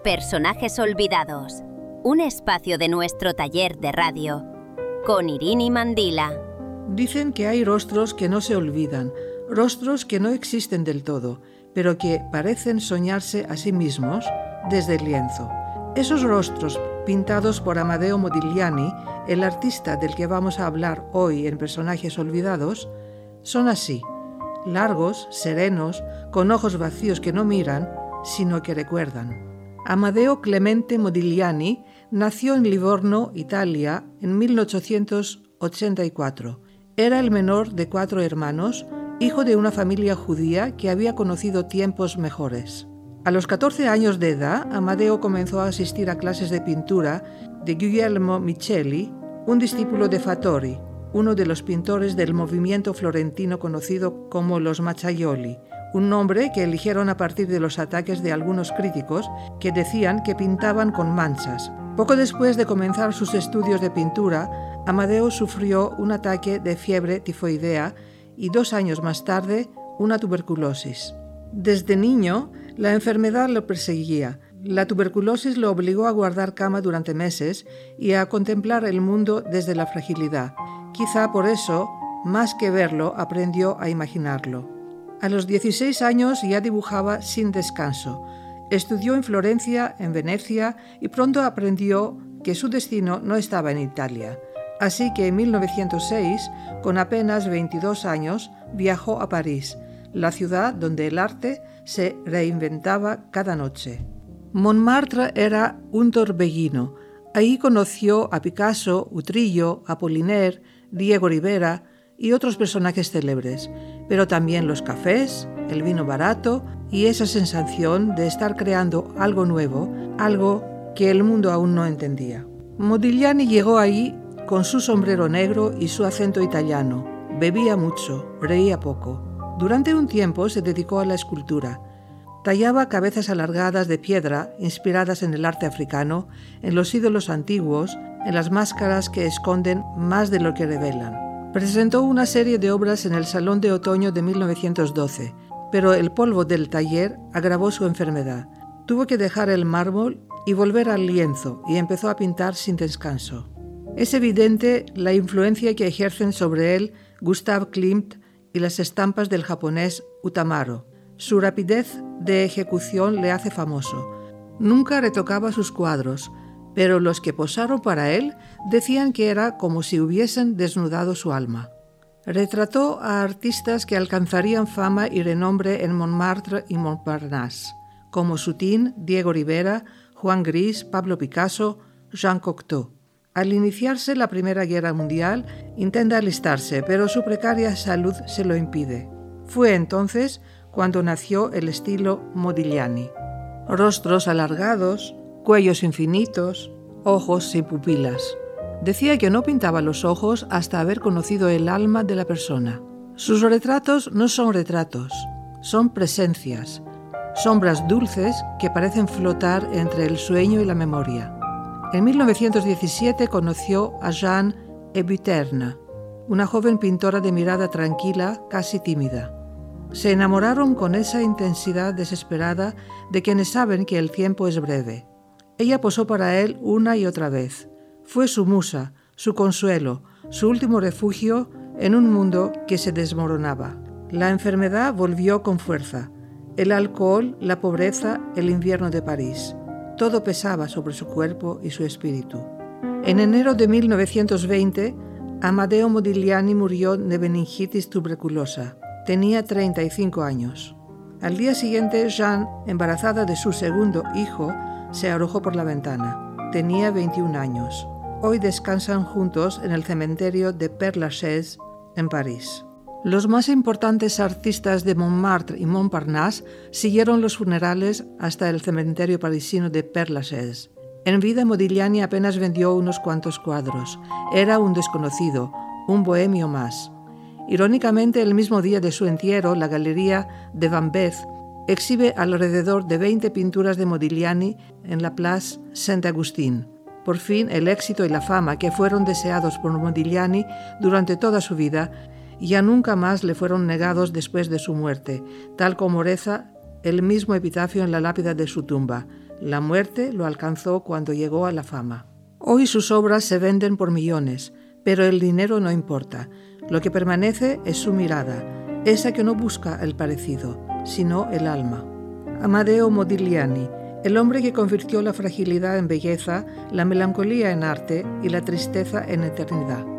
Personajes olvidados, un espacio de nuestro taller de radio, con Irini Mandila. Dicen que hay rostros que no se olvidan, rostros que no existen del todo, pero que parecen soñarse a sí mismos desde el lienzo. Esos rostros pintados por Amadeo Modigliani, el artista del que vamos a hablar hoy en Personajes olvidados, son así, largos, serenos, con ojos vacíos que no miran, sino que recuerdan. Amadeo Clemente Modigliani nació en Livorno, Italia, en 1884. Era el menor de 4 hermanos, hijo de una familia judía que había conocido tiempos mejores. A los 14 años de edad, Amadeo comenzó a asistir a clases de pintura de Guglielmo Micheli, un discípulo de Fattori, uno de los pintores del movimiento florentino conocido como los Macchiaioli, un nombre que eligieron a partir de los ataques de algunos críticos que decían que pintaban con manchas. Poco después de comenzar sus estudios de pintura, Amadeo sufrió un ataque de fiebre tifoidea y 2 años más tarde una tuberculosis. Desde niño, la enfermedad lo perseguía. La tuberculosis lo obligó a guardar cama durante meses y a contemplar el mundo desde la fragilidad. Quizá por eso, más que verlo, aprendió a imaginarlo. A los 16 años ya dibujaba sin descanso. Estudió en Florencia, en Venecia y pronto aprendió que su destino no estaba en Italia. Así que en 1906, con apenas 22 años, viajó a París, la ciudad donde el arte se reinventaba cada noche. Montmartre era un torbellino. Ahí conoció a Picasso, Utrillo, Apollinaire, Diego Rivera y otros personajes célebres, pero también los cafés, el vino barato y esa sensación de estar creando algo nuevo, algo que el mundo aún no entendía. Modigliani llegó ahí con su sombrero negro y su acento italiano. Bebía mucho, reía poco. Durante un tiempo se dedicó a la escultura. Tallaba cabezas alargadas de piedra inspiradas en el arte africano, en los ídolos antiguos, en las máscaras que esconden más de lo que revelan. Presentó una serie de obras en el Salón de Otoño de 1912, pero el polvo del taller agravó su enfermedad. Tuvo que dejar el mármol y volver al lienzo y empezó a pintar sin descanso. Es evidente la influencia que ejercen sobre él Gustav Klimt y las estampas del japonés Utamaro. Su rapidez de ejecución le hace famoso. Nunca retocaba sus cuadros, pero los que posaron para él decían que era como si hubiesen desnudado su alma. Retrató a artistas que alcanzarían fama y renombre en Montmartre y Montparnasse, como Sutin, Diego Rivera, Juan Gris, Pablo Picasso, Jean Cocteau. Al iniciarse la Primera Guerra Mundial, intenta alistarse, pero su precaria salud se lo impide. Fue entonces cuando nació el estilo Modigliani. Rostros alargados, cuellos infinitos, ojos sin pupilas. Decía que no pintaba los ojos hasta haber conocido el alma de la persona. Sus retratos no son retratos, son presencias, sombras dulces que parecen flotar entre el sueño y la memoria. En 1917 conoció a Jeanne Hébuterne, una joven pintora de mirada tranquila, casi tímida. Se enamoraron con esa intensidad desesperada de quienes saben que el tiempo es breve. Ella posó para él una y otra vez. Fue su musa, su consuelo, su último refugio en un mundo que se desmoronaba. La enfermedad volvió con fuerza. El alcohol, la pobreza, el invierno de París. Todo pesaba sobre su cuerpo y su espíritu. En enero de 1920, Amadeo Modigliani murió de meningitis tuberculosa. Tenía 35 años. Al día siguiente, Jeanne, embarazada de su segundo hijo, se arrojó por la ventana. Tenía 21 años. Hoy descansan juntos en el cementerio de Père-Lachaise, en París. Los más importantes artistas de Montmartre y Montparnasse siguieron los funerales hasta el cementerio parisino de Père-Lachaise. En vida, Modigliani apenas vendió unos cuantos cuadros. Era un desconocido, un bohemio más. Irónicamente, el mismo día de su entierro, la Galería de Van Beth exhibe alrededor de 20 pinturas de Modigliani en la Place Saint-Augustin. Por fin, el éxito y la fama que fueron deseados por Modigliani durante toda su vida ya nunca más le fueron negados después de su muerte, tal como reza el mismo epitafio en la lápida de su tumba: La muerte lo alcanzó cuando llegó a la fama. Hoy sus obras se venden por millones, pero el dinero no importa. Lo que permanece es su mirada, esa que no busca el parecido, sino el alma. Amadeo Modigliani, el hombre que convirtió la fragilidad en belleza, la melancolía en arte y la tristeza en eternidad.